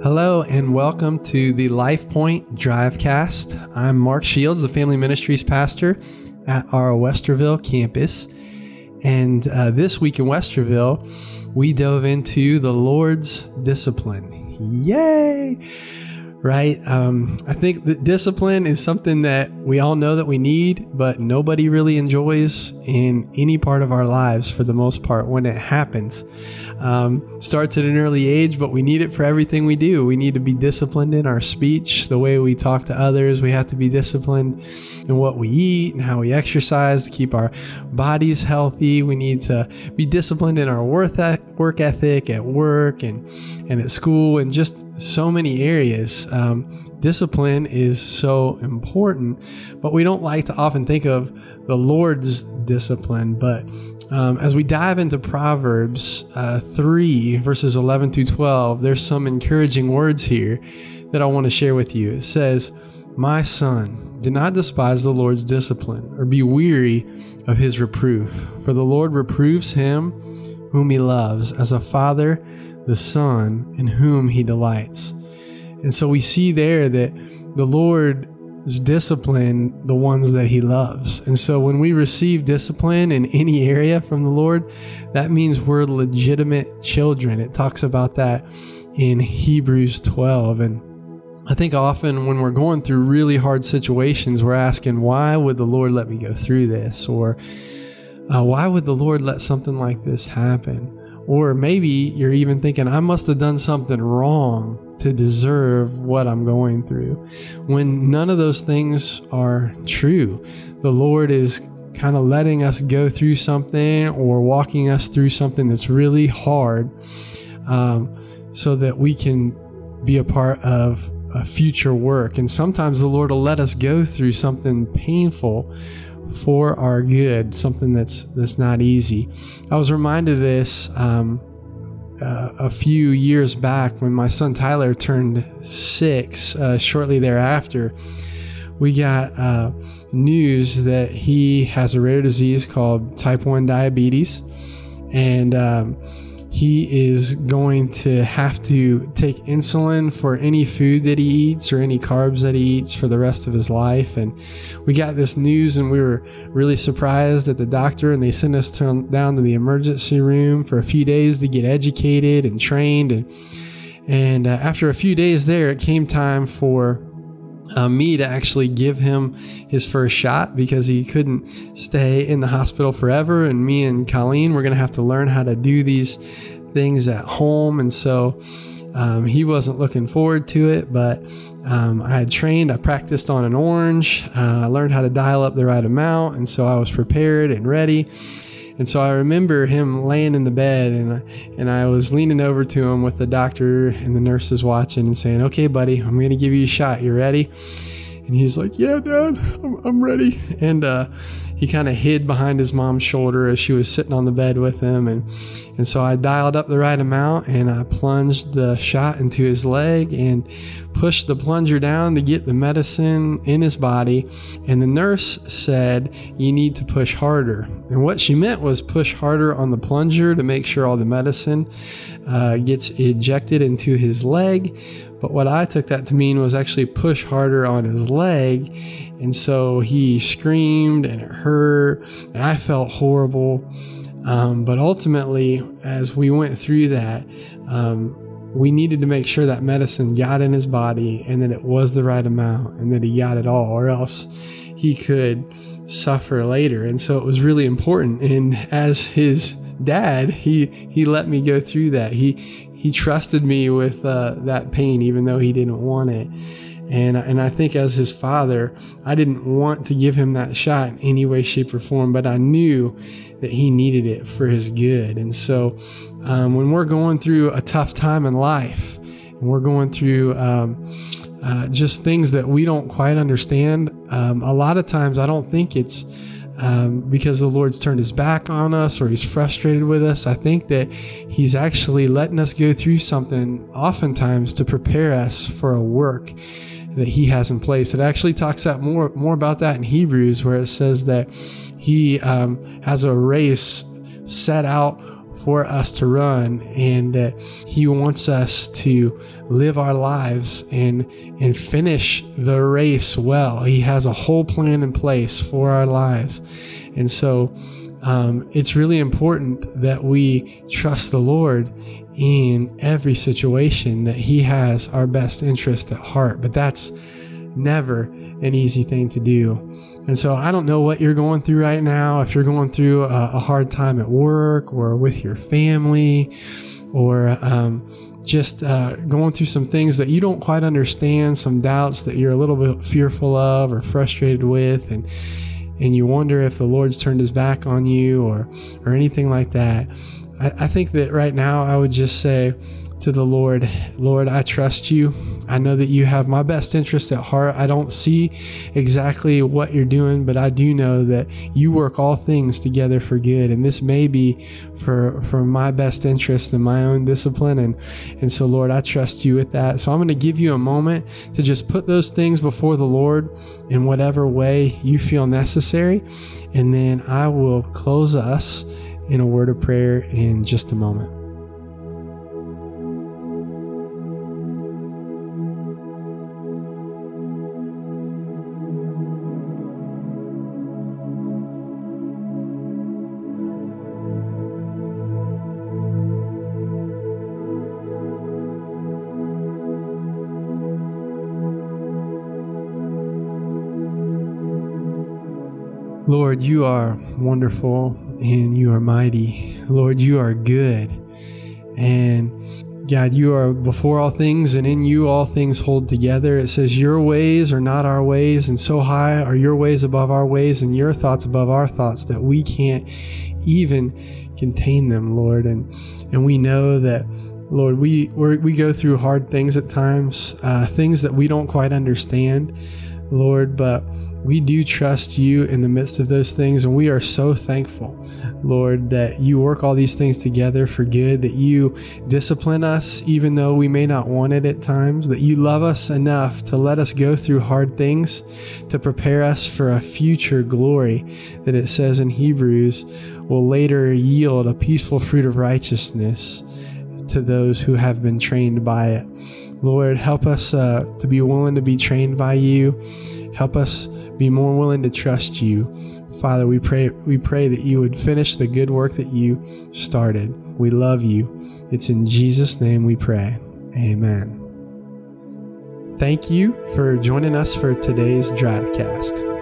Hello and welcome to the Life Point Drivecast. I'm Mark Shields, the Family Ministries pastor at our Westerville campus. And this week in Westerville, we dove into the Lord's discipline. Yay! Right? I think that discipline is something that we all know that we need, but nobody really enjoys in any part of our lives for the most part when it happens. Starts at an early age, but we need it for everything we do. We need to be disciplined in our speech, the way we talk to others. We have to be disciplined in what we eat and how we exercise to keep our bodies healthy. We need to be disciplined in our work ethic at work and at school and just so many areas. Discipline is so important, but we don't like to often think of the Lord's discipline. But as we dive into Proverbs 3, verses 11 through 12, there's some encouraging words here that I want to share with you. It says, "My son, do not despise the Lord's discipline or be weary of his reproof. For the Lord reproves him whom he loves, as a father the son in whom he delights." And so we see there that the Lord's discipline the ones that he loves. And so when we receive discipline in any area from the Lord, that means we're legitimate children. It talks about that in Hebrews 12. And I think often when we're going through really hard situations, we're asking, why would the Lord let me go through this? Or why would the Lord let something like this happen? Or maybe you're even thinking, I must have done something wrong to deserve what I'm going through. When none of those things are true, the Lord is kind of letting us go through something or walking us through something that's really hard, so that we can be a part of a future work. And sometimes the Lord will let us go through something painful for our good, something that's not easy. I was reminded of this a few years back when my son Tyler turned 6. Shortly thereafter, we got news that he has a rare disease called type 1 diabetes, and he is going to have to take insulin for any food that he eats or any carbs that he eats for the rest of his life. And we got this news and we were really surprised at the doctor, and they sent us down to the emergency room for a few days to get educated and trained. And after a few days there, it came time for me to actually give him his first shot because he couldn't stay in the hospital forever. And me and Colleen were going to have to learn how to do these things at home. And so he wasn't looking forward to it, but I had trained, I practiced on an orange. I learned how to dial up the right amount. And so I was prepared and ready. And so I remember him laying in the bed, and I was leaning over to him with the doctor and the nurses watching and saying, "Okay, buddy, I'm going to give you a shot. You ready?" And he's like, "Yeah, Dad, I'm ready." And he kind of hid behind his mom's shoulder as she was sitting on the bed with him. And so I dialed up the right amount, and I plunged the shot into his leg and pushed the plunger down to get the medicine in his body. And the nurse said, "You need to push harder." And what she meant was push harder on the plunger to make sure all the medicine gets ejected into his leg. But what I took that to mean was actually push harder on his leg. And so he screamed and it hurt and I felt horrible. But ultimately, as we went through that, we needed to make sure that medicine got in his body and that it was the right amount and that he got it all, or else he could suffer later. And so it was really important. And as his dad, he let me go through that. He trusted me with that pain, even though he didn't want it. And I think as his father, I didn't want to give him that shot in any way, shape, or form, but I knew that he needed it for his good. And so when we're going through a tough time in life, and we're going through just things that we don't quite understand, a lot of times I don't think it's because the Lord's turned his back on us or he's frustrated with us. I think that he's actually letting us go through something oftentimes to prepare us for a work that he has in place. It actually talks that more about that in Hebrews, where it says that he has a race set out for us to run, and that he wants us to live our lives and finish the race well. He has a whole plan in place for our lives. And so it's really important that we trust the Lord in every situation, that he has our best interest at heart. But that's never an easy thing to do. And so I don't know what you're going through right now, if you're going through a hard time at work or with your family, or just going through some things that you don't quite understand, some doubts that you're a little bit fearful of or frustrated with, and you wonder if the Lord's turned his back on you or anything like that. I think that right now I would just say to the Lord, Lord, I trust you. I know that you have my best interest at heart. I don't see exactly what you're doing, but I do know that you work all things together for good. And this may be for my best interest and my own discipline. And so, Lord, I trust you with that. So I'm going to give you a moment to just put those things before the Lord in whatever way you feel necessary. And then I will close us in a word of prayer in just a moment. Lord, you are wonderful and you are mighty. Lord, you are good. And God, you are before all things, and in you all things hold together. It says your ways are not our ways, and so high are your ways above our ways, and your thoughts above our thoughts, that we can't even contain them, Lord. And we know that, Lord, we go through hard things at times, things that we don't quite understand, Lord, but we do trust you in the midst of those things, and we are so thankful, Lord, that you work all these things together for good, that you discipline us even though we may not want it at times, that you love us enough to let us go through hard things to prepare us for a future glory that it says in Hebrews will later yield a peaceful fruit of righteousness to those who have been trained by it. Lord, help us to be willing to be trained by you. Help us be more willing to trust you. Father, we pray that you would finish the good work that you started. We love you. It's in Jesus' name we pray. Amen. Thank you for joining us for today's Drivecast.